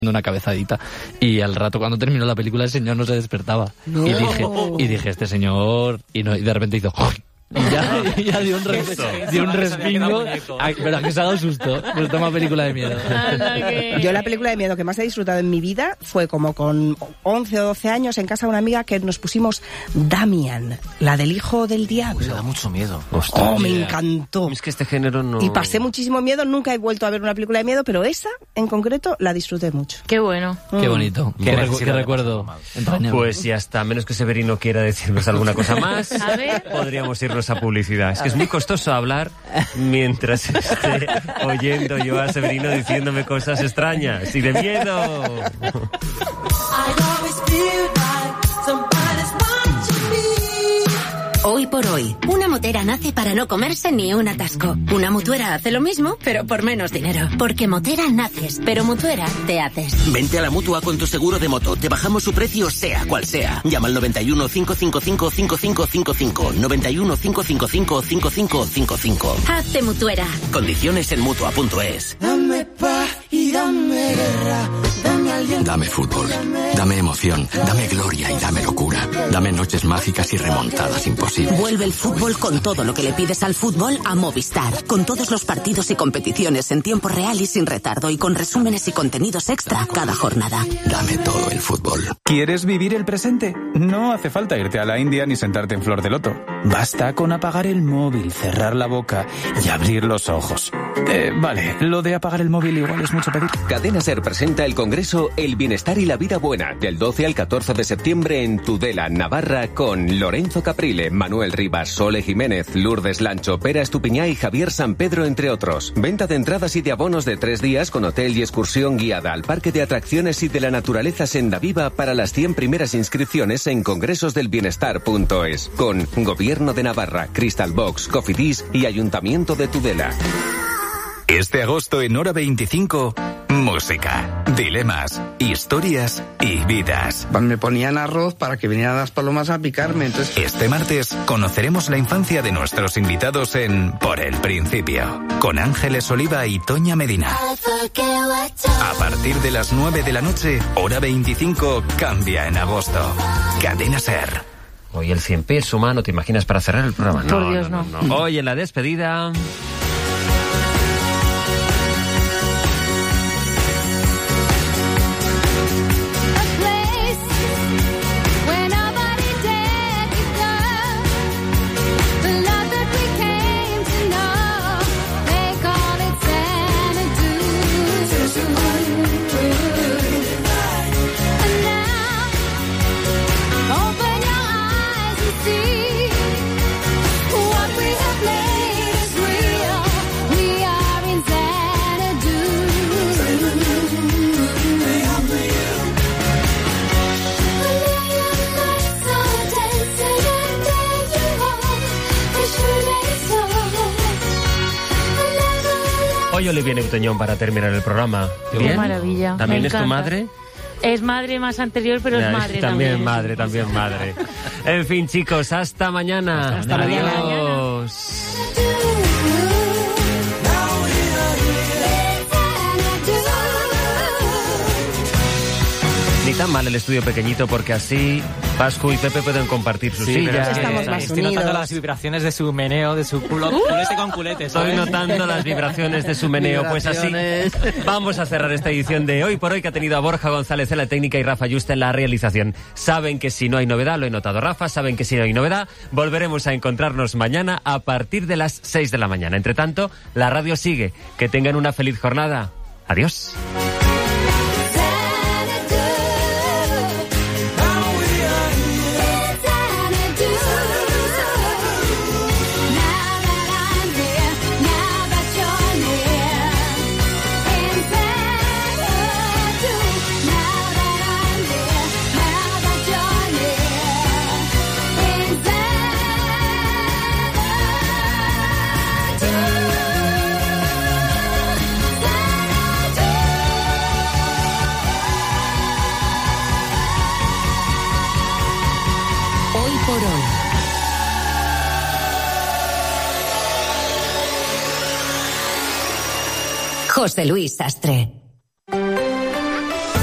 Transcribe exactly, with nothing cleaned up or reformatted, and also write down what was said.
una cabezadita, y al rato cuando terminó la película el señor no se despertaba. No. Y dije, y dije, este señor, y, no, y de repente hizo... Y ya, y ya dio un, re, dio un respingo. Ay, pero que se ha dado susto. Pues toma película de miedo. Yo la película de miedo que más he disfrutado en mi vida fue como con once o doce años en casa de una amiga que nos pusimos Damian, la del hijo del diablo. Me da mucho miedo. Ostras, oh, me encantó. Es que este género no... Y pasé muchísimo miedo, nunca he vuelto a ver una película de miedo, pero esa en concreto la disfruté mucho. Qué bueno. Mm. Qué bonito. Qué, recu qué recuerdo. Pues ya está, a menos que Severino quiera decirnos alguna cosa más, a ver. Podríamos irnos a publicidad. Es que es muy costoso hablar mientras esté oyendo yo a Severino diciéndome cosas extrañas y de miedo. Hoy por hoy, una motera nace para no comerse ni un atasco. Una mutuera hace lo mismo, pero por menos dinero. Porque motera naces, pero mutuera te haces. Vente a la Mutua con tu seguro de moto. Te bajamos su precio sea cual sea. Llama al noventa y uno, cinco cinco cinco, cinco cinco cinco cinco. noventa y uno, cinco cinco cinco, cinco cinco cinco cinco. Hazte mutuera. Condiciones en Mutua punto es. Dame paz y dame guerra. Dame aliento. Dame fútbol. Dame emoción. Dame gloria y dame locura. Dame noches mágicas y remontadas imposibles. Vuelve el fútbol con todo lo que le pides al fútbol a Movistar. Con todos los partidos y competiciones en tiempo real y sin retardo, y con resúmenes y contenidos extra cada jornada. Dame todo el fútbol. ¿Quieres vivir el presente? No hace falta irte a la India ni sentarte en Flor de Loto. Basta con apagar el móvil, cerrar la boca y abrir los ojos. Eh, vale, lo de apagar el móvil igual es mucho pedir. Cadena Ser presenta el congreso El Bienestar y la Vida Buena, del doce al catorce de septiembre en Tudela, Navarra, con Lorenzo Caprile, Manuel Rivas, Sole Jiménez, Lourdes Lancho, Pera Estupiñá y Javier San Pedro, entre otros. Venta de entradas y de abonos de tres días con hotel y excursión guiada al Parque de Atracciones y de la Naturaleza Senda Viva para las cien primeras inscripciones en congresosdelbienestar punto es. Con Gobierno de Navarra, Crystal Box, Cofidis y Ayuntamiento de Tudela. Este agosto en Hora veinticinco, música, dilemas, historias y vidas. Me ponían arroz para que vinieran las palomas a picarme, entonces... Este martes conoceremos la infancia de nuestros invitados en Por el Principio, con Ángeles Oliva y Toña Medina. A partir de las nueve de la noche, Hora veinticinco cambia en agosto. Cadena Ser. Hoy el cien pies humano, ¿te imaginas para cerrar el programa? Por Dios, no. no, no. Hoy en la despedida... Hoy Olivia Newton-John para terminar el programa. Qué ¿Bien? Maravilla. ¿También Me es tu encanta. madre? Es madre más anterior, pero es madre también. También madre, también madre. En fin, chicos, hasta mañana. Hasta mañana. Adiós. Ni tan mal el estudio pequeñito, porque así Pascu y Pepe pueden compartir sus sí, fibras. Ya, Estamos eh, más estoy unidos. notando las vibraciones de su meneo, de su culo, culete con culete. ¿sabes? Estoy notando las vibraciones de su meneo. Pues así vamos a cerrar esta edición de Hoy por Hoy, que ha tenido a Borja González en la técnica y Rafa Yuste en la realización. Saben que si no hay novedad, lo he notado Rafa, saben que si no hay novedad, volveremos a encontrarnos mañana a partir de las seis de la mañana. Entre tanto, la radio sigue. Que tengan una feliz jornada. Adiós. José Luis Sastre.